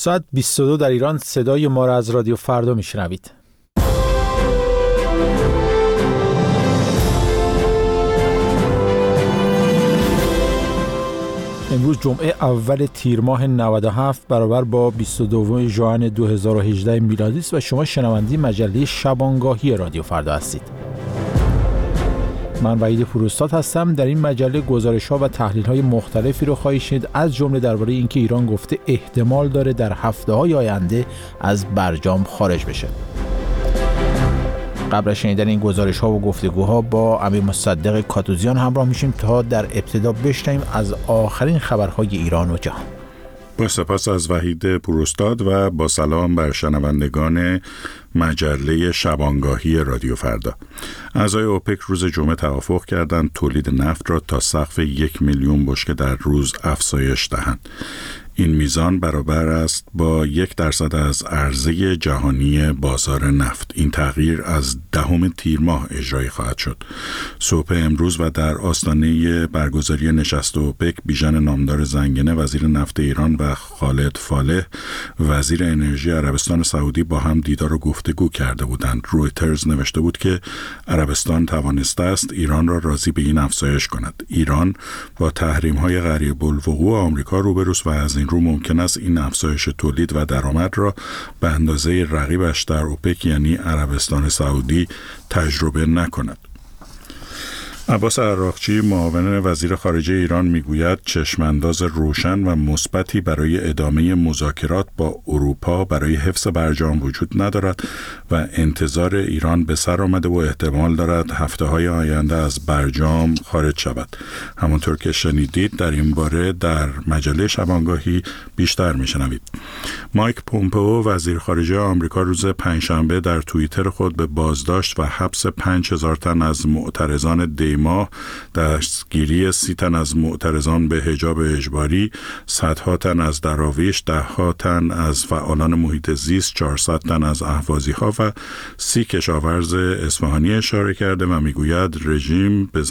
ساعت 22 در ایران صدای ما را از رادیو فردا میشنوید. امروز جمعه اول تیر ماه 97 برابر با 22 ژوئن 2018 میلادی است و شما شنونده مجله شبانگاهی رادیو فردا هستید. من وحید پوراستاد هستم. در این مجله گزارش‌ها و تحلیل‌های مختلفی رو خواهید شنید، از جمله درباره اینکه ایران گفته احتمال داره در هفته‌های آینده از برجام خارج بشه. قبل از شنیدن این گزارش‌ها و گفتگوها با امیر مصدق کاتوزیان همراه میشیم تا در ابتدا بشنویم از آخرین خبرهای ایران و جهان. با سپاس از وحید پوراستاد و با سلام بر شنوندگان مجله شبانگاهی رادیو فردا. اعضای اوپک روز جمعه توافق کردند تولید نفت را تا سقف 1 میلیون بشکه در روز افزایش دهند. این میزان برابر است با 1% از عرضه جهانی بازار نفت. این تغییر از 10 تیر ماه اجرایی خواهد شد. صبح امروز و در آستانه برگزاری نشست اوپک، بیژن نامدار زنگنه وزیر نفت ایران و خالد فالح وزیر انرژی عربستان سعودی با هم دیدار و گفتگو کرده بودند. رویترز نوشته بود که عربستان توانسته است ایران را راضی به این افزایش کند. ایران با تحریم‌های قریب الوقوع آمریکا روبروست و از این رو ممکن است این افزایش تولید و درآمد را به اندازه رقیبش در اوپک یعنی عربستان سعودی تجربه نکند. عباس عراقچی معاون وزیر خارجه ایران میگوید چشمانداز روشن و مثبتی برای ادامه مذاکرات با اروپا برای حفظ برجام وجود ندارد و انتظار ایران به سر آمده و احتمال دارد هفته‌های آینده از برجام خارج شود. همانطور که شنیدید در این باره در مجله شبانگاهی بیشتر میشنوید. مایک پومپئو وزیر خارجه آمریکا روز پنجشنبه در توییتر خود به بازداشت و حبس 5000 تن از معترضان دیما، دستگیری 30 تن از معترضان به حجاب اجباری، صدها تن از دراویش، دهها تن از فعالان محیط زیست، 400 تن از اهوازی‌ها و 30 کشاورز اصفهانی اشاره کرده و میگوید رژیم به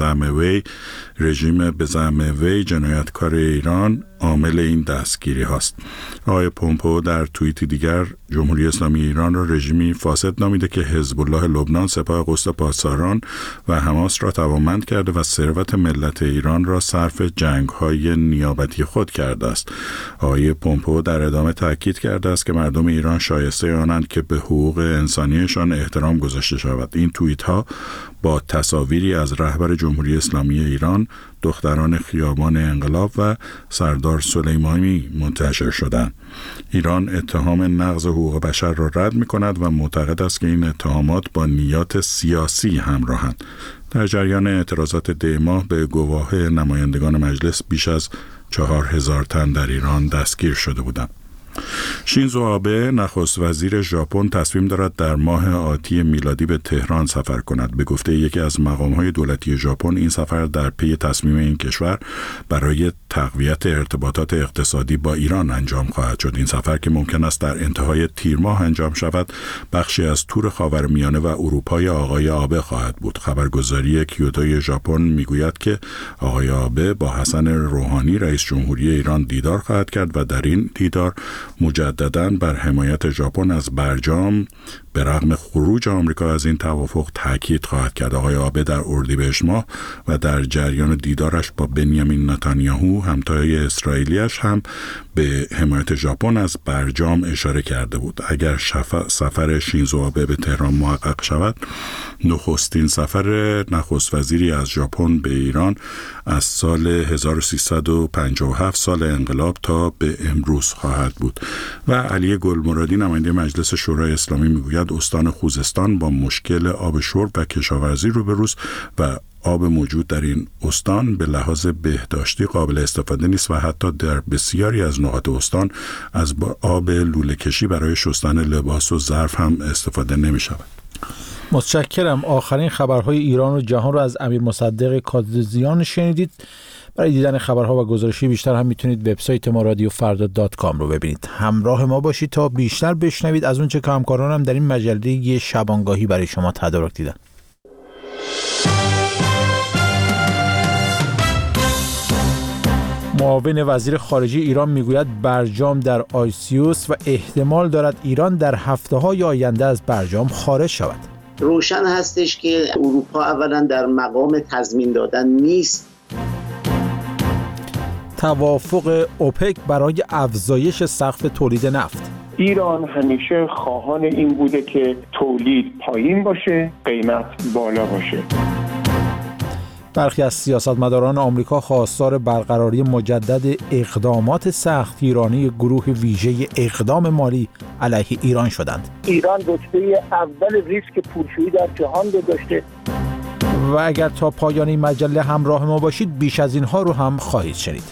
زعم وی جنایتکار ایران عامل این دستگیری هاست. آقای پومپئو در توییتی دیگر جمهوری اسلامی ایران را رژیمی فاسد نامیده که حزب الله لبنان، سپاه قدس پاسداران و حماس را توانمند کرده و ثروت ملت ایران را صرف جنگ‌های نیابتی خود کرده است. آقای پومپئو در ادامه تاکید کرده است که مردم ایران شایسته آنند که به حقوق انسانیشان احترام گذاشته شود. این توییت‌ها با تصاویری از رهبر جمهوری اسلامی ایران، دختران خیابان انقلاب و سردار سلیمانی منتشر شدند. ایران اتهام نقض حقوق بشر را رد می‌کند و معتقد است که این اتهامات با نیات سیاسی همراهند. در جریان اعتراضات دیماه به گواه نمایندگان مجلس بیش از 4000 تن در ایران دستگیر شده بودند. شینزو آبه نخست وزیر ژاپن تصمیم دارد در ماه آتی میلادی به تهران سفر کند. به گفته یکی از مقام‌های دولتی ژاپن این سفر در پی تصمیم این کشور برای تقویت ارتباطات اقتصادی با ایران انجام خواهد شد. این سفر که ممکن است در انتهای تیر ماه انجام شود، بخشی از تور خاورمیانه و اروپای آقای آبه خواهد بود. خبرگزاری کیوتوی ژاپن میگوید که آقای آبه با حسن روحانی رئیس جمهوری ایران دیدار خواهد کرد و در این دیدار مجدداً بر حمایت ژاپن از برجام به رغم خروج آمریکا از این توافق تاکید خواهد کرد. آقای آبه در اردیبهشت ماه و در جریان دیدارش با بنیامین نتانیاهو همتای اسرائیلیش هم به حمایت ژاپن از برجام اشاره کرده بود. اگر سفر شینزو آبه به تهران محقق شود، نخستین سفر نخست وزیری از ژاپن به ایران از سال 1357 سال انقلاب تا به امروز خواهد بود. و علی گلمرادی نماینده مجلس شورای اسلامی میگوید استان خوزستان با مشکل آب شرب و کشاورزی روبروست و آب موجود در این استان به لحاظ بهداشتی قابل استفاده نیست و حتی در بسیاری از نقاط استان از آب لوله کشی برای شستن لباس و ظرف هم استفاده نمی شود. متشکرم. آخرین خبرهای ایران و جهان رو از امیر مصدق کاتوزیان شنیدید. برای دیدن خبرها و گزارشی بیشتر هم میتونید وبسایت ما رادیوفردا.com رو ببینید. همراه ما باشید تا بیشتر بشنوید از اونچه که همکارانم در این مجله شبانگاهی برای شما تدارک دیدن. معاون وزیر خارجه ایران میگوید برجام در آیسیوس و احتمال دارد ایران در هفته‌های آینده از برجام خارج شود. روشن هستش که اروپا اولا در مقام تضمین دادن نیست. توافق اوپک برای افزایش سقف تولید نفت. ایران همیشه خواهان این بوده که تولید پایین باشه، قیمت بالا باشه. برخی از سیاستمداران آمریکا خواستار برقراری مجدد اقدامات سختگیرانه گروه ویژه اقدام مالی علیه ایران شدند. ایران رتبه اول ریسک پولشویی در جهان داشته و اگر تا پایان این مجله همراه ما باشید بیش از اینها رو هم خواهید شنید.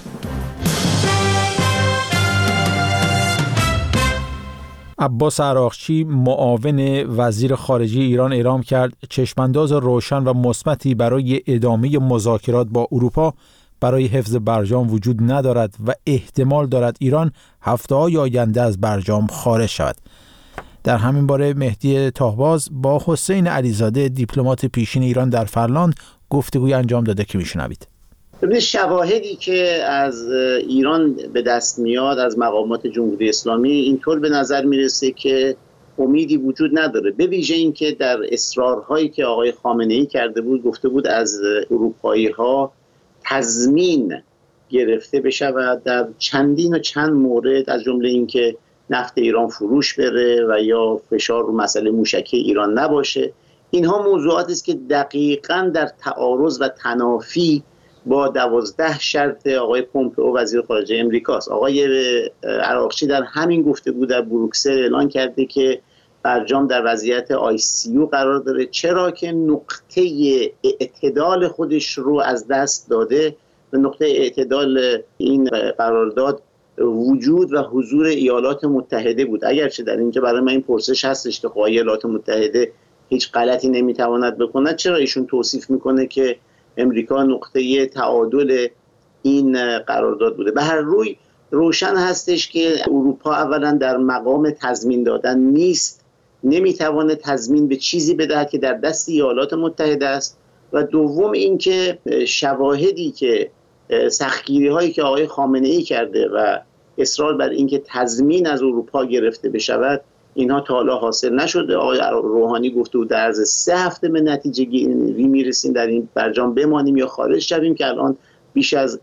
عباس عراقچی معاون وزیر خارجه ایران اعلام کرد چشمانداز روشن و مثبتی برای ادامه مذاکرات با اروپا برای حفظ برجام وجود ندارد و احتمال دارد ایران هفته‌های آینده از برجام خارج شود. در همین باره مهدی تاهباز با حسین علیزاده دیپلمات پیشین ایران در فرلاند گفتگوی انجام داده که میشنوید. ببینید شواهدی که از ایران به دست میاد از مقامات جمهوری اسلامی اینطور به نظر میرسه که امیدی وجود نداره، به ویژه این که در اصرارهایی که آقای خامنه‌ای کرده بود گفته بود از اروپایی‌ها تضمین گرفته بشود در چندین و چند مورد، از جمله این که نفت ایران فروش بره و یا فشار رو مسئله موشکی ایران نباشه. اینها موضوعاتی است که دقیقاً در تعارض و تنافی با 12 شرط آقای پومپئو وزیر خارجه امریکاست. آقای عراقچی در همین گفتگو در بروکسل اعلان کرده که برجام در وضعیت ICU قرار داره، چرا که نقطه اعتدال خودش رو از دست داده و نقطه اعتدال این قرارداد وجود و حضور ایالات متحده بود. اگرچه در اینجا برای من این پرسش هستش که ایالات متحده هیچ غلطی نمیتواند بکند، چرا ایشون توصیف میکنه که امریکا نقطه تعادل این قرارداد بوده؟ به هر روی روشن هستش که اروپا اولا در مقام تضمین دادن نیست، نمیتوانه تضمین به چیزی بدهد که در دست ایالات متحده است، و دوم اینکه شواهدی که سختگیری هایی که آقای خامنه‌ای کرده و اصرار بر اینکه تضمین از اروپا گرفته بشود اینها تا حالا حاصل نشده. آقای روحانی گفته بود در عرض 3 هفته به نتیجه گیری میرسیم در این برجام بمانیم یا خارج شویم، که الان بیش از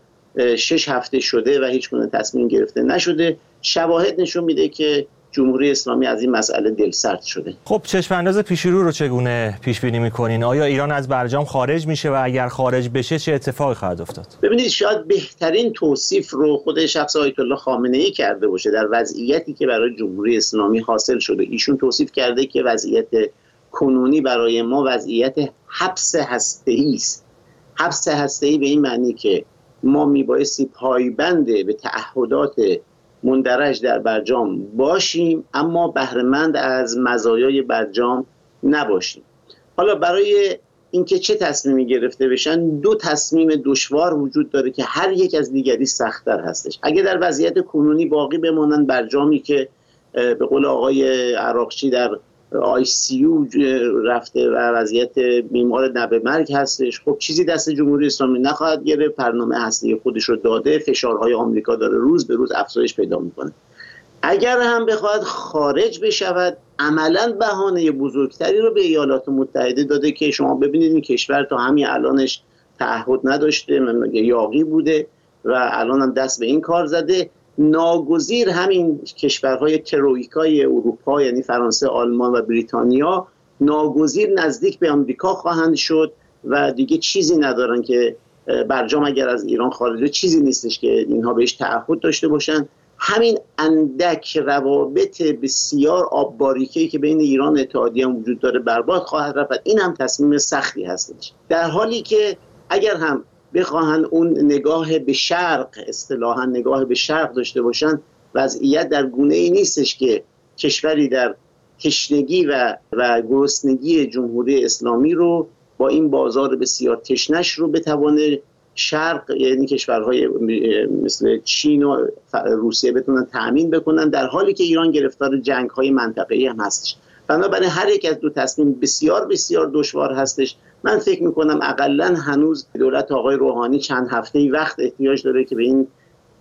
6 هفته شده و هیچ گونه تصمیم گرفته نشده. شواهد نشون میده که جمهوری اسلامی از این مسئله دلسرد شده. خب چشمانداز پیشرو رو چگونه پیش بینی میکنین؟ آیا ایران از برجام خارج میشه و اگر خارج بشه چه اتفاقی خواهد افتاد؟ ببینید شاید بهترین توصیف رو خود شخص آیت الله خامنه‌ای کرده باشه در وضعیتی که برای جمهوری اسلامی حاصل شده. ایشون توصیف کرده که وضعیت کنونی برای ما وضعیت حبس هسته‌ای است. حبس هسته‌ای به این معنی که ما میبایستی پایبند به تعهدات مندرج در برجام باشیم اما بهره‌مند از مزایای برجام نباشیم. حالا برای اینکه چه تصمیمی گرفته بشن 2 تصمیم دشوار وجود داره که هر یک از دیگری سخت‌تر هستش. اگه در وضعیت کنونی باقی بمانن برجامی که به قول آقای عراقچی در ICU رفته و وضعیت بیمار نب مرگ هستش، خب چیزی دست جمهوری اسلامی نخواهد گرفت، برنامه هسته خودش رو داده، فشارهای آمریکا داره روز به روز افزایش پیدا میکنه. اگر هم بخواهد خارج بشود عملاً بهانه بزرگتری رو به ایالات متحده داده که شما ببینید این کشور تا همین الانش تعهد نداشته، یاغی بوده و الان هم دست به این کار زده. ناگزیر همین کشورهای ترویکای اروپا یعنی فرانسه، آلمان و بریتانیا ناگزیر نزدیک به آمریکا خواهند شد و دیگه چیزی ندارن که برجام اگر از ایران خارج چیزی نیستش که اینها بهش تعهد داشته باشن. همین اندک روابط بسیار آب باریکه‌ای که بین ایران و اتحادیه وجود داره برباد خواهد رفت. این هم تصمیم سختی هستش، در حالی که اگر هم بخواهن اون نگاه به شرق، اصطلاحاً نگاه به شرق داشته باشن، وضعیت در گونه‌ای نیستش که کشوری در تشنگی و گرسنگی جمهوری اسلامی رو با این بازار بسیار تشنش رو بتوانه شرق یعنی کشورهای مثل چین و روسیه بتونن تأمین بکنن، در حالی که ایران گرفتار جنگ‌های منطقه‌ای هم هستش. بنابراین هر یک از 2 تصمیم بسیار بسیار دشوار هستش. من فکر میکنم اقلن هنوز دولت آقای روحانی چند هفته‌ای وقت احتیاج داره که به این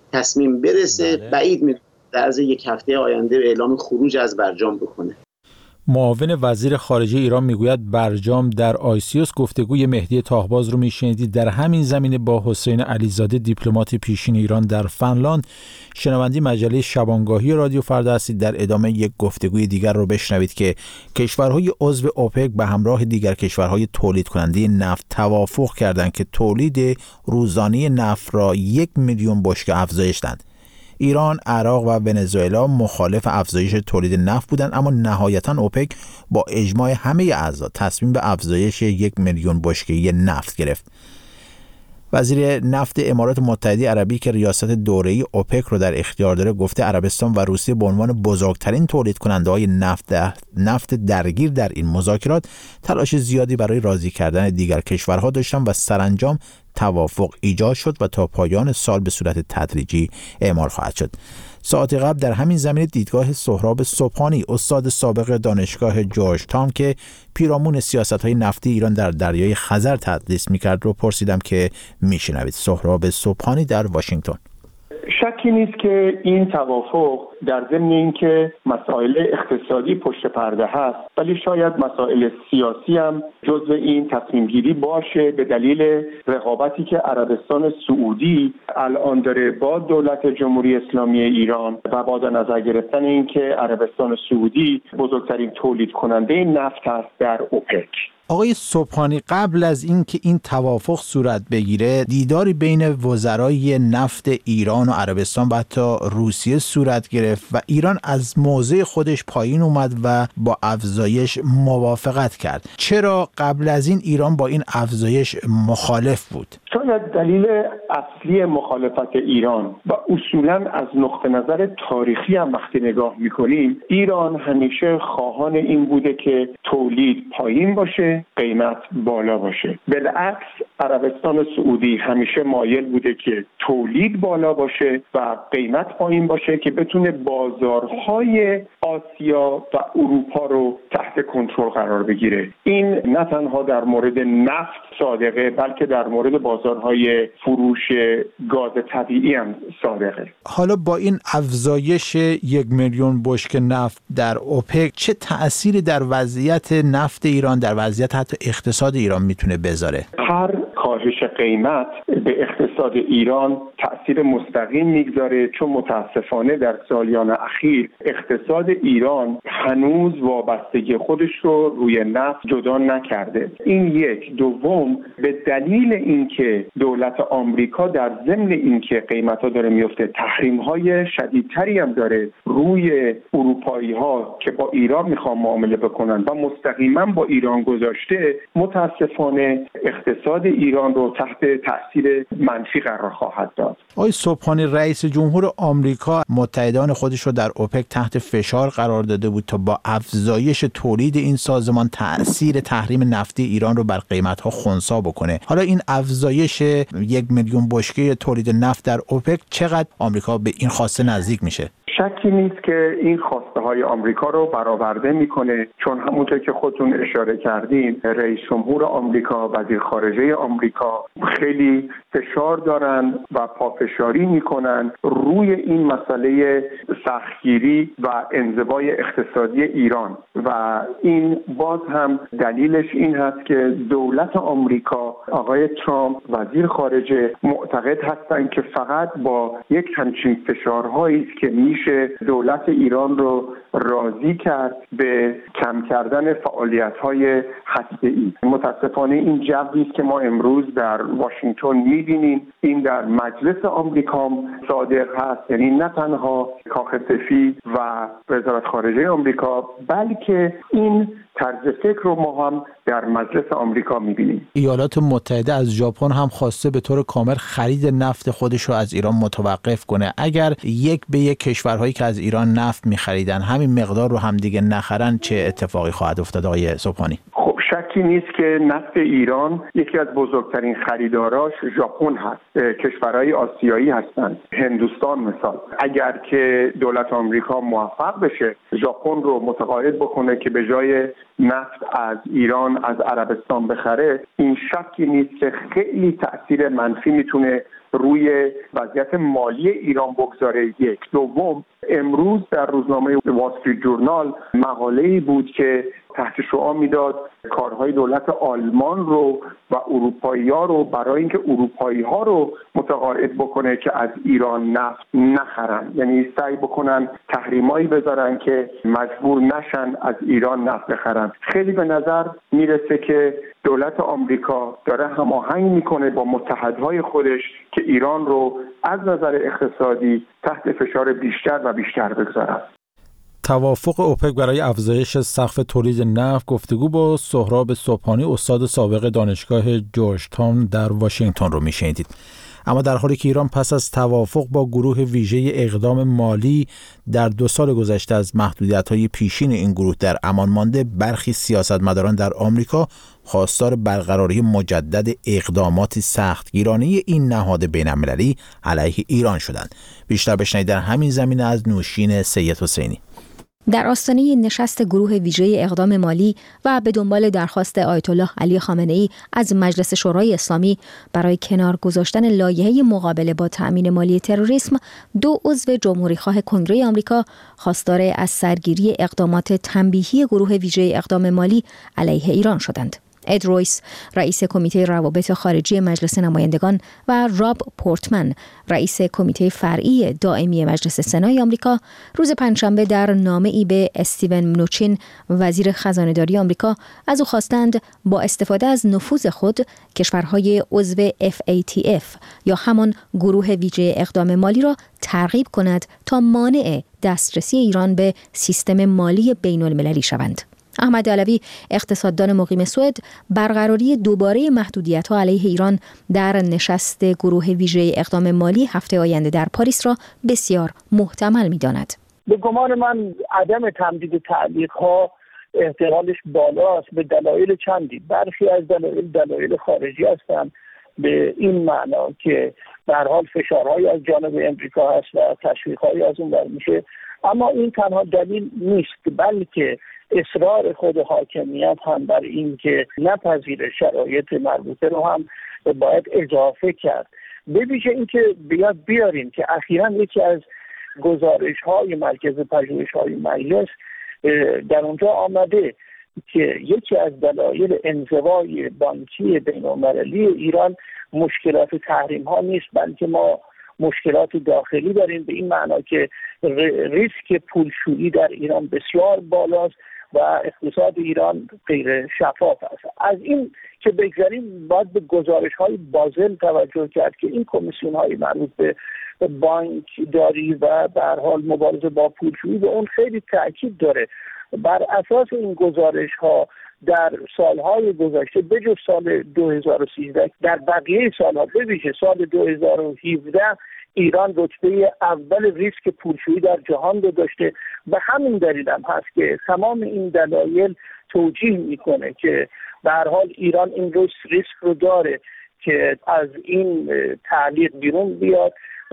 تصمیم برسه بعید میدونم در عرض یک هفته آینده اعلام خروج از برجام بکنه. معاون وزیر خارجه ایران میگوید برجام در آیسیوس. گفتگوی مهدی تاهباز رو میشنیدید. در همین زمینه با حسین علیزاده دیپلمات پیشین ایران در فنلاند شنونده مجله شبانگاهی رادیو فردا هستید. در ادامه یک گفتگوی دیگر رو بشنوید که کشورهای عضو اوپک به همراه دیگر کشورهای تولید کننده نفت توافق کردند که تولید روزانه نفت را 1 میلیون بشکه افزایش دهند. ایران، عراق و ونزوئلا مخالف افزایش تولید نفت بودند، اما نهایتاً اوپک با اجماع همه اعضا تصمیم به افزایش 1 میلیون بشکه نفت گرفت. وزیر نفت امارات متحده عربی که ریاست دوره‌ای اوپک رو در اختیار داره گفته عربستان و روسیه به عنوان بزرگترین تولید کننده‌های نفت درگیر در این مذاکرات تلاش زیادی برای راضی کردن دیگر کشورها داشتند و سرانجام توافق ایجاد شد و تا پایان سال به صورت تدریجی اعمال خواهد شد. ساعتی قبل در همین زمینه دیدگاه سهراب سبحانی، استاد سابق دانشگاه جورج تاون که پیرامون سیاست‌های نفتی ایران در دریای خزر تدریس می‌کرد رو پرسیدم که میشنوید. سهراب سبحانی در واشنگتن: شکی نیست که این توافق در ضمن اینکه مسائل اقتصادی پشت پرده هست، ولی شاید مسائل سیاسی هم جزو این تصمیم گیری باشه، به دلیل رقابتی که عربستان سعودی الان داره با دولت جمهوری اسلامی ایران و با در نظر گرفتن اینکه عربستان سعودی بزرگترین تولید کننده نفت هست در اوپک. آقای سبحانی، قبل از اینکه این توافق صورت بگیره دیداری بین وزرای نفت ایران و عربستان و حتی روسیه صورت گرفت و ایران از موضع خودش پایین اومد و با افزایش موافقت کرد. چرا قبل از این ایران با این افزایش مخالف بود؟ شاید دلیل اصلی مخالفت ایران و اصولاً از نقطه نظر تاریخی هم وقتی نگاه می‌کنیم، ایران همیشه خواهان این بوده که تولید پایین باشه، قیمت بالا باشه. بالعکس عربستان سعودی همیشه مایل بوده که تولید بالا باشه و قیمت پایین باشه که بتونه بازارهای آسیا و اروپا رو تحت کنترل قرار بگیره. این نه تنها در مورد نفت صادقه، بلکه در مورد بازارهای فروش گاز طبیعی هم صادقه. حالا با این افزایش 1 میلیون بشکه نفت در اوپک چه تأثیری در وضعیت نفت ایران، در وضعیت حتی اقتصاد ایران میتونه بذاره؟ هر کاهش قیمت به اقتصاد ایران تأثیر مستقیم میگذاره، چون متاسفانه در سالیان اخیر اقتصاد ایران هنوز وابستگی خودش رو روی نفت جدا نکرده. این یک. دوم، به دلیل اینکه دولت آمریکا در ضمن اینکه قیمت‌ها داره میفته، تحریم‌های شدیدتری هم داره روی اروپایی‌ها که با ایران میخوان معامله بکنن و مستقیما با ایران گذاشته، متاسفانه اقتصاد ایران رو تحت تأثیر منفی قرار خواهد داد. آقای سبحانی، رئیس جمهور آمریکا متحدان خودش رو در اوپک تحت فشار قرار داده بود تا با افزایش تولید این سازمان تأثیر تحریم نفتی ایران رو بر قیمت‌ها خنثی بکنه. حالا این افزایش 1 میلیون بشکه تولید نفت در اوپک چقدر آمریکا به این خواسته نزدیک میشه؟ شکی نیست که این خواسته های آمریکا رو برآورده میکنه، چون همونطور که خودتون اشاره کردین رئیس جمهور آمریکا، وزیر خارجه آمریکا خیلی فشار دارن و پافشاری میکنن روی این مسئله سختگیری و انزوای اقتصادی ایران و این باز هم دلیلش این هست که دولت آمریکا، آقای ترامپ وزیر خارجه، معتقد هستن که فقط با یک همچین فشارهایی است که میشه دولت ایران رو راضی کرد به کم کردن فعالیت‌های هسته‌ای. متاسفانه این جوی است که ما امروز در واشنگتن می‌بینیم، این در مجلس آمریکا صادق هست، یعنی نه تنها کاخ سفید و وزارت خارجه آمریکا، بلکه این طرز فکر رو ما هم در مجلس آمریکا می‌بینیم. ایالات متحده از ژاپن هم خواسته به طور کامل خرید نفت خودش رو از ایران متوقف کنه. اگر یک به یک کشورهایی که از ایران نفت می‌خریدن همین مقدار رو هم دیگه نخرن، چه اتفاقی خواهد افتاد آقای سبحانی؟ خب شکی نیست که نفت ایران یکی از بزرگترین خریداراش ژاپن هست. کشورهای آسیایی هستند، هندوستان مثال. اگر که دولت آمریکا موفق بشه ژاپن رو متقاعد بکنه که به جای نفت از ایران از عربستان بخره، این شکی نیست که خیلی تأثیر منفی میتونه روی وضعیت مالی ایران بگذاره. یک. دوم، امروز در روزنامه وال استریت جورنال مقاله‌ای بود که تحت شعاع میداد کارهای دولت آلمان رو و اروپایی‌ها رو برای اینکه اروپایی‌ها رو متقاعد بکنه که از ایران نفت نخرن، یعنی سعی بکنن تحریمایی بذارن که مجبور نشن از ایران نفت بخرن. خیلی به نظر میرسه که دولت آمریکا داره هماهنگ میکنه با متحدهای خودش که ایران رو از نظر اقتصادی تحت فشار بیشتر و بیشتر بگذارن. توافق اوپک برای افزایش سقف تولید نفت. گفتگو با سهراب صبحانی، استاد سابق دانشگاه جورج تاون در واشنگتن رو میشنیدید. اما در حالی که ایران پس از توافق با گروه ویژه اقدام مالی در 2 سال گذشته از محدودیت‌های پیشین این گروه در امان مانده، برخی سیاستمداران در آمریکا خواستار برقراری مجدد اقدامات سختگیرانه این نهاد بین‌المللی علیه ایران شدند. بیشتر بشنوید در همین زمینه از نوشین سید حسینی. در آستانه نشست گروه ویژه اقدام مالی و به دنبال درخواست آیت الله علی خامنه‌ای از مجلس شورای اسلامی برای کنار گذاشتن لایحه مقابله با تأمین مالی تروریسم، 2 عضو جمهوریخواه کنگره آمریکا خواستار از سرگیری اقدامات تنبیهی گروه ویژه اقدام مالی علیه ایران شدند. اد رویس، رئیس کمیته روابط خارجی مجلس نمایندگان، و راب پورتمن، رئیس کمیته فرعی دائمی مجلس سنای آمریکا، روز پنجشنبه در نامه‌ای به استیون منوچین، وزیر خزانه‌داری آمریکا، از او خواستند با استفاده از نفوذ خود کشورهای عضو FATF یا همان گروه ویژه اقدام مالی را ترغیب کند تا مانع دسترسی ایران به سیستم مالی بین‌المللی شوند. احمد علوی، اقتصاددان مقیم سوئد، برقراری دوباره محدودیت‌ها علیه ایران در نشست گروه ویژه اقدام مالی هفته آینده در پاریس را بسیار محتمل می‌داند. به گمان من عدم تمدید تعلیق‌ها احتمالش بالاست به دلایل چندی. برخی از دلایل خارجی هستند، به این معنا که به هر حال فشارهای از جانب امریکا هست و تشویق‌هایی از اون ور میشه، اما این تنها دلیل نیست، بلکه اصرار خود حاکمیت هم بر این که نپذیر شرایط مربوطه رو هم باید اضافه کرد. به ویژه این که بیاریم که اخیراً یکی از گزارش‌های مرکز پژوهش‌های مجلس در اونجا آمده که یکی از دلایل انزوای بانکی بین‌المللی ایران مشکلات تحریم‌ها نیست، بلکه ما مشکلات داخلی داریم، به این معنا که ریسک پولشویی در ایران بسیار بالاست و اقتصاد ایران غیر شفاف است. از این که بگذاریم باید به گزارش‌های بازل توجه کرد که این کمیسیون‌های مربوط به بانک داری و به هر حال مبارزه با پولشویی به اون خیلی تاکید داره. بر اساس این گزارش‌ها در سالهای گذشته بجز سال 2013 در بقیه سالها به ویژه سال 2017 ایران رتبه اول ریسک پولشویی در جهان رو داشته و همین دلیل هم هست که تمام این دلایل توجیه میکنه که به هر حال ایران این ریسک رو داره که از این تعلیق بیرون بیاد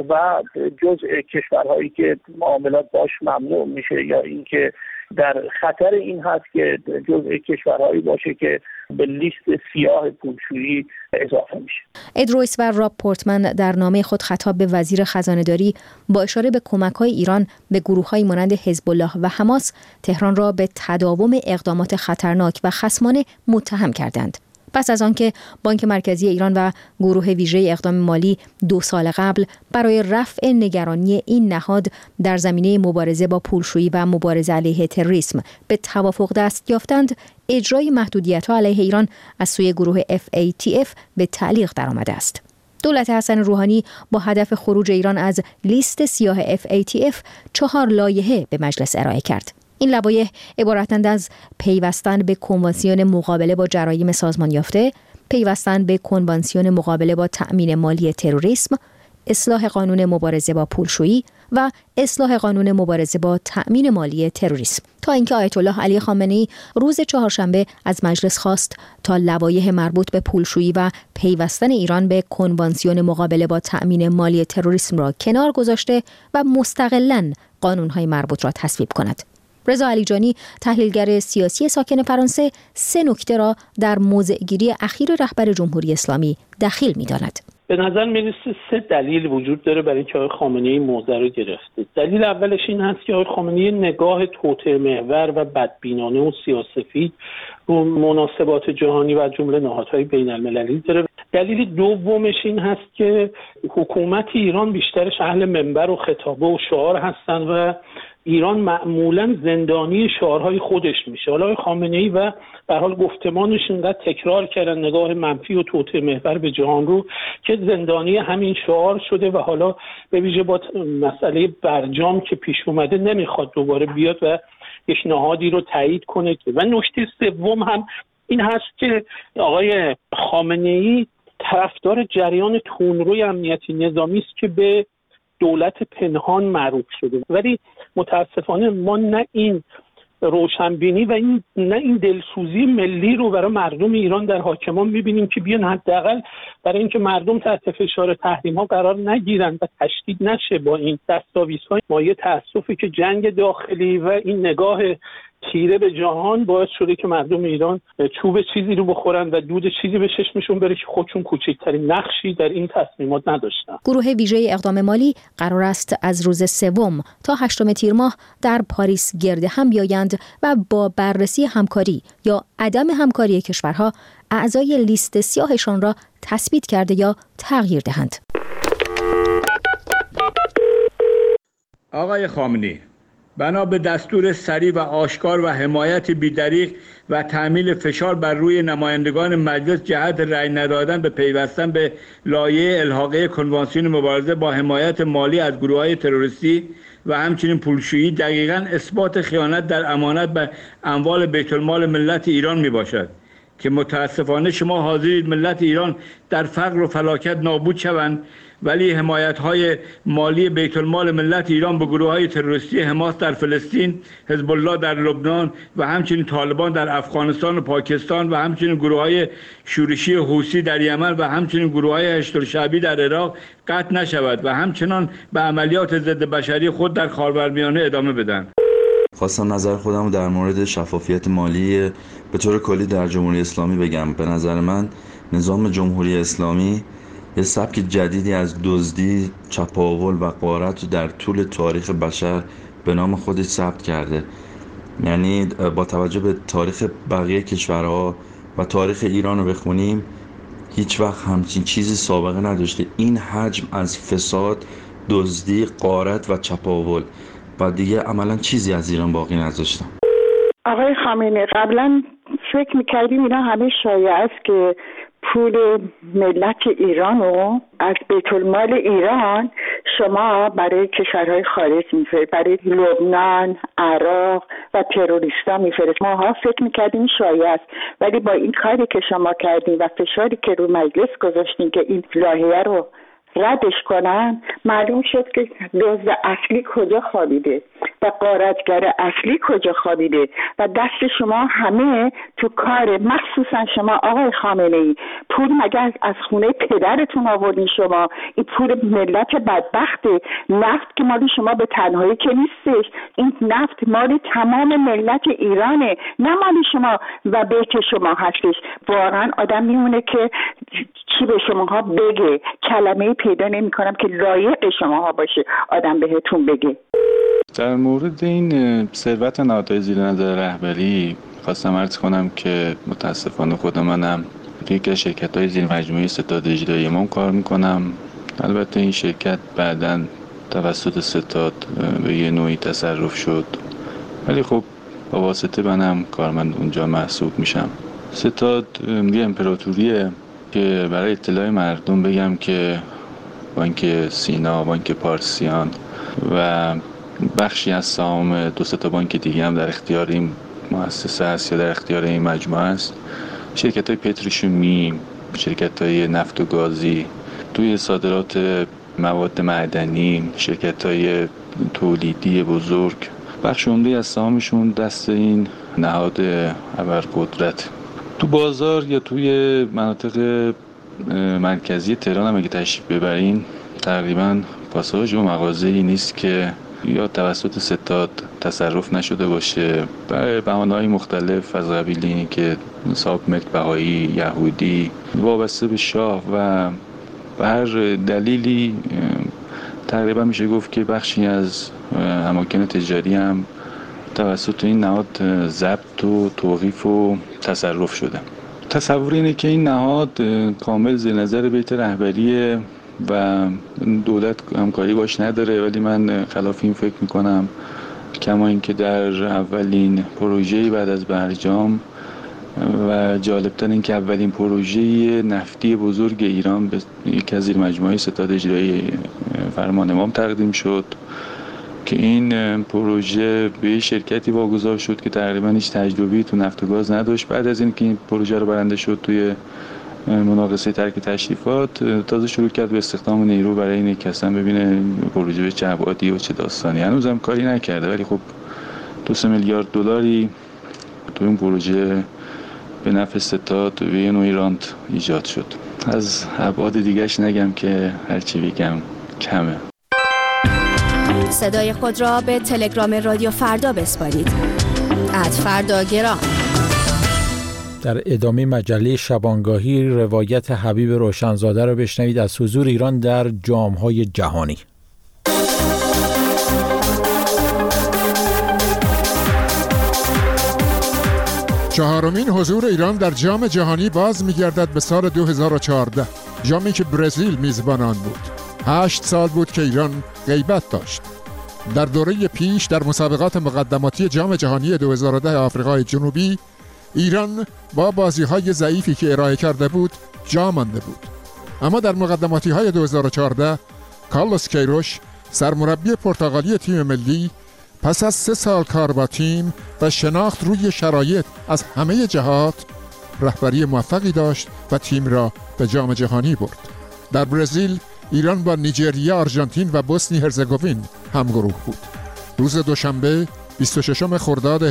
و جزء کشورهایی که معاملات باش ممنوع میشه یا اینکه در خطر این هست که جزء کشورهایی باشه که به لیست سیاه پولشویی اضافه میشه. اد رویس و راب پورتمن در نامه خود خطاب به وزیر خزانه‌داری با اشاره به کمک‌های ایران به گروه‌های مانند حزب الله و حماس، تهران را به تداوم اقدامات خطرناک و خصمانه متهم کردند. پس از آنکه بانک مرکزی ایران و گروه ویژه اقدام مالی 2 سال قبل برای رفع نگرانی این نهاد در زمینه مبارزه با پولشویی و مبارزه علیه تروریسم به توافق دست یافتند، اجرای محدودیت‌ها علیه ایران از سوی گروه FATF به تعلیق درآمده است. دولت حسن روحانی با هدف خروج ایران از لیست سیاه FATF 4 لایحه به مجلس ارائه کرد. این لوایح عبارتند از پیوستن به کنوانسیون مقابله با جرایم سازمان یافته، پیوستن به کنوانسیون مقابله با تأمین مالی تروریسم، اصلاح قانون مبارزه با پولشویی و اصلاح قانون مبارزه با تأمین مالی تروریسم، تا اینکه آیت الله علی خامنه‌ای روز چهارشنبه از مجلس خواست تا لوایح مربوط به پولشویی و پیوستن ایران به کنوانسیون مقابله با تأمین مالی تروریسم را کنار گذاشته و مستقلاً قانون‌های مربوط را تصویب کند. رضا علیجانی، تحلیلگر سیاسی ساکن فرانسه، 3 نکته را در موضع‌گیری اخیر رهبر جمهوری اسلامی دخیل می‌داند. به نظر میرسه 3 دلیل وجود داره برای اینکه آقای خامنه‌ای موضع رو گرفته. دلیل اولش این هست که آقای خامنه‌ای نگاه توطئه محور و بدبینانه و سیاه‌سفید رو مناسبات جهانی و از جمله نهادهای بین‌المللی داره. دلیل دومش این هست که حکومت ایران بیشترش اهل منبر و خطابه و شعار هستن و ایران معمولا زندانی شعارهای خودش میشه. حالا آقای خامنه‌ای و به حال گفتمانش اینقدر تکرار کردن نگاه منفی و توطئه محور به جهان رو که زندانی همین شعار شده و حالا به ویژه با مسئله برجام که پیش اومده نمیخواد دوباره بیاد و یک نهادی رو تایید کنه. و نکته سوم هم این هست که آقای خامنه‌ای طرفدار جریان تندروی امنیتی نظامی است که به دولت پنهان معروف شده، ولی متاسفانه ما نه این روشنبینی و نه این دلسوزی ملی رو برای مردم ایران در حاکمان می‌بینیم که بیان حداقل برای اینکه مردم تحت فشار تحریم‌ها قرار نگیرن و تشدید نشه با این دستاویزهای مایه تأسفی که جنگ داخلی و این نگاه تیره به جهان باعث شده که مردم ایران چوب چیزی رو بخورن و دود چیزی به چشمشون بره که خودشون کوچکترین نقشی در این تصمیمات نداشتن. گروه ویژه اقدام مالی قرار است از روز 3 تا 8 تیر ماه در پاریس گرد هم بیایند و با بررسی همکاری یا عدم همکاری کشورها اعضای لیست سیاهشان را تثبیت کرده یا تغییر دهند. آقای خامنه‌ای، بنا به دستور سریع و آشکار و حمایت بی‌دریغ و تحمیل فشار بر روی نمایندگان مجلس جهت رأی ندادن به پیوستن به لایحه الحاقیه کنوانسیون مبارزه با حمایت مالی از گروه‌های تروریستی و همچنین پولشویی دقیقاً اثبات خیانت در امانت به اموال بیت المال ملت ایران میباشد که متاسفانه شما حاضرید ملت ایران در فقر و فلاکت نابود شوند، ولی حمایت‌های مالی بیت المال ملت ایران به گروه‌های تروریستی حماس در فلسطین، حزب الله در لبنان و همچنین طالبان در افغانستان و پاکستان و همچنین گروه‌های شورشی حوثی در یمن و همچنین گروه‌های هشت‌الشعبی در عراق قطع نشود و همچنان به عملیات ضد بشری خود در خاورمیانه ادامه بدن. خواستم نظر خودم در مورد شفافیت مالی به طور کلی در جمهوری اسلامی بگم. به نظر من نظام جمهوری اسلامی یه سبک جدیدی از دزدی، چپاول و غارت در طول تاریخ بشر به نام خودش ثبت کرده. یعنی با توجه به تاریخ بقیه کشورها و تاریخ ایران رو بخونیم هیچ وقت همچین چیزی سابقه نداشته. این حجم از فساد، دزدی، غارت و چپاول و دیگه عملا چیزی از ایران باقی نذاشتن. آقای خامنه‌ای، قبلا فکر میکردیم اینا همه شایعه است که پول ملت ایران رو از بیت المال ایران شما برای کشورهای خارج میفرستید، برای لبنان، عراق و تروریستا میفرستید. ماها فکر میکردیم شایعه است، ولی با این کاری که شما کردین و فشاری که رو مجلس گذاشتین که این لایحه رو ردش کنن، معلوم شد که دزد اصلی کجا خوابیده و غارتگر اصلی کجا خوابیده و دست شما همه تو کار، مخصوصا شما آقای خامنه‌ای. پول مگه از خونه پدرتون آوردین شما؟ این پول ملت بدبخت. نفت که مال شما به تنهایی که نیستش، این نفت مال تمام ملت ایرانه، نه مال شما و بیت شما هستش. واقعا آدم میمونه که چی به شماها بگه، کلمه پیدا نمی کنم که لایق شماها باشه آدم بهتون بگه. در مورد این ثروت نهادهای زیر نظر رهبری خواستم عرض کنم که متاسفانه خود منم یکی از شرکت‌های زیر مجموعه ستاد اجرایی ما کار میکنم. البته این شرکت بعداً توسط ستاد به یه نوعی تصرف شد، ولی خب با واسطه منم کارمند اونجا محسوب میشم. ستاد یه امپراتوریه که برای اطلاع مردم بگم که بانک سینا، بانک پارسیان و بخشی از سهام 2 بانک دیگه هم در اختیار این مؤسسه است یا در اختیار این مجموعه است. شرکت‌های پتروشیمی، شرکت‌های نفت و گازی، توی صادرات مواد معدنی، شرکت‌های تولیدی بزرگ، بخش عمده از سهامشون دست این نهاد ابرقدرت. تو بازار یا توی مناطق مرکزی تهران هم اگه تشریف ببرین تقریباً پاساژ و مغازه‌ای نیست که یا توسط ستاد تصرف نشده باشه. برای بهانه‌های مختلف از قبیل اینی که صاحب ملک بهایی، یهودی، وابسته به شاه و به هر دلیلی تقریبا میشه گفت که بخشی از اماکن تجاری هم توسط این نهاد ضبط و توقیف و تصرف شده. تصور اینه که این نهاد کامل زیر نظر بیت رهبریه و دولت همکاری باش نداره، ولی من خلاف این فکر میکنم. کما اینکه در اولین پروژه بعد از برجام و جالبتر این که اولین پروژه نفتی بزرگ ایران به یکی از زیرمجموعه‌های ستاد اجرایی فرمان امام تقدیم شد که این پروژه به شرکتی واگذار شد که تقریبا هیچ تجربه‌ای تو نفت و گاز نداشت. بعد از اینکه این پروژه رو برنده شد توی مناقصه ترک تشریفات، تازه شروع کرد به استخدام نیرو برای اینکه کسا ببینه پروژه به چه ابعادی و چه داستانی. هنوزم کاری نکرده، ولی خب 2 میلیارد دلاری تو این پروژه به نفع ستاد و یه نوعی رانت ایجاد شد. از ابعاد دیگهش نگم که هرچی بگم کمه. صدای خود را به تلگرام رادیو فردا بسپارید. @فرداگرام. در ادامه مجله شبانگاهی روایت حبیب روشنزاده را بشنوید از حضور ایران در جام‌های جهانی. چهارمین حضور ایران در جام جهانی باز می‌گردد به سال 2014، جامی که برزیل میزبان آن بود. 8 سال بود که ایران غیبت داشت. در دوره پیش در مسابقات مقدماتی جام جهانی 2010 آفریقای جنوبی، ایران با بازی‌های ضعیفی که ارائه کرده بود جا مانده بود. اما در مقدماتی‌های 2014 کارلوس کیروش، سرمربی پرتغالی تیم ملی، پس از 3 سال کار با تیم و شناخت روی شرایط از همه جهات، رهبری موفقی داشت و تیم را به جام جهانی برد. در برزیل ایران با نیجریه، آرژانتین و بوسنی هرزگوین همگروه بود. روز دوشنبه 26 خرداد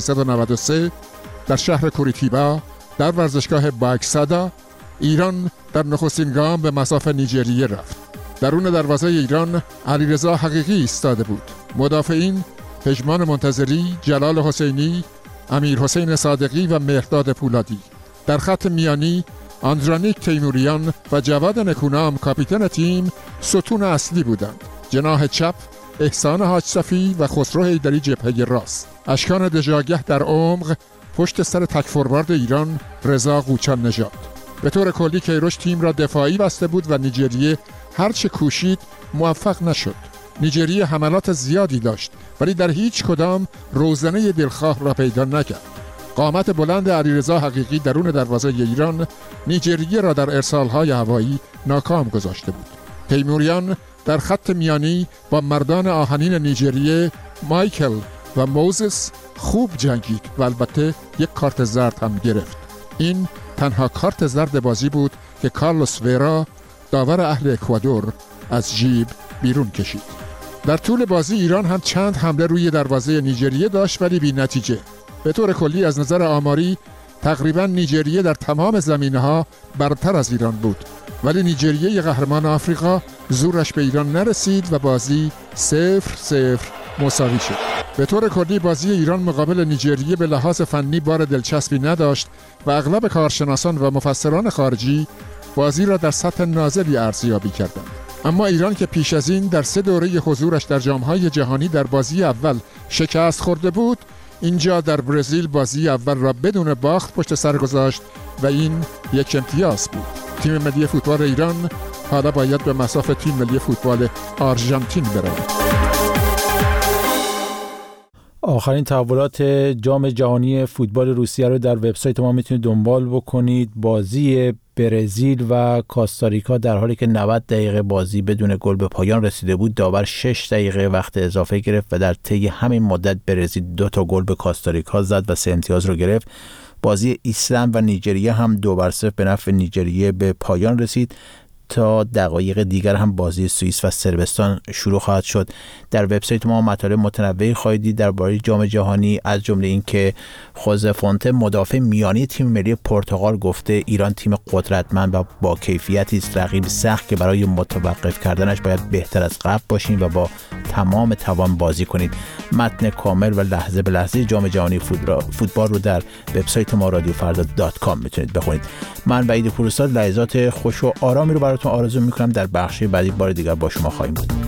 1393 در شهر کوریتیبا در ورزشگاه باکسادا، ایران در نخستین گام به مصاف نیجریه رفت. درون دروازه ایران علیرضا حقیقی ایستاده بود. مدافعین پژمان منتظری، جلال حسینی، امیر حسین صادقی و مهرداد پولادی. در خط میانی آندرانیک تیموریان و جواد نکونام کاپیتان تیم ستون اصلی بودند. جناح چپ احسان حاج صفی و خسرو حیدری جبهه راست. اشکان دژاگه در عمق پشت سر تک فوروارد ایران رضا قوچان نژاد. به طور کلی کیروش تیم را دفاعی بسته بود و نیجریه هرچه کوشید موفق نشد. نیجریه حملات زیادی داشت ولی در هیچ کدام روزنه دلخواه را پیدا نکرد. قامت بلند علیرضا حقیقی درون دروازه ایران نیجریه را در ارسال‌های هوایی ناکام گذاشته بود. تیموریان در خط میانی با مردان آهنین نیجریه مایکل و موزس خوب جنگید و البته یک کارت زرد هم گرفت. این تنها کارت زرد بازی بود که کارلوس ویرا، داور اهل اکوادور، از جیب بیرون کشید. در طول بازی ایران هم چند حمله روی دروازه نیجریه داشت ولی بی نتیجه. به طور کلی از نظر آماری تقریبا نیجریه در تمام زمینه‌ها برتر از ایران بود، ولی نیجریه قهرمان آفریقا زورش به ایران نرسید و بازی 0-0 مساوی شد. به طور کلی بازی ایران مقابل نیجریه به لحاظ فنی بار دلچسبی نداشت و اغلب کارشناسان و مفسران خارجی بازی را در سطح نازلی ارزیابی کردند. اما ایران که پیش از این در 3 دوره حضورش در جام‌های جهانی در بازی اول شکست خورده بود، اینجا در برزیل بازی اول را بدون باخت پشت سر گذاشت و این یک امتیاز بود. تیم ملی فوتبال ایران حالا باید به مصاف تیم ملی فوتبال آرژانتین برود. آخرین تحولات جام جهانی فوتبال روسیه رو در وبسایت ما میتونید دنبال بکنید. بازی برزیل و کاستاریکا در حالی که 90 دقیقه بازی بدون گل به پایان رسیده بود، داور 6 دقیقه وقت اضافه گرفت و در طی همین مدت برزیل 2 تا گل به کاستاریکا زد و 3 امتیاز رو گرفت. بازی ایسلند و نیجریه هم 2-0 به نفع نیجریه به پایان رسید. تا دقایق دیگر هم بازی سوئیس و صربستان شروع خواهد شد. در وبسایت ما مطالب متنوعی خواهید دید درباره جام جهانی، از جمله اینکه خوزه فونته مدافع میانی تیم ملی پرتغال گفته ایران تیم قدرتمند و با کیفیتی است، رقیب سخت که برای متوقف کردنش باید بهتر از قبل باشیم و با تمام توان بازی کنید. متن کامل و لحظه به لحظه جام جهانی فوتبال رو در وبسایت ما رادیوفردا.com میتونید بخونید. من وحید پورساد لحظات خوش و آرامی رو براتون براتون آرزو میکنم در بخش بعدی بار دیگر با شما خواهیم بود.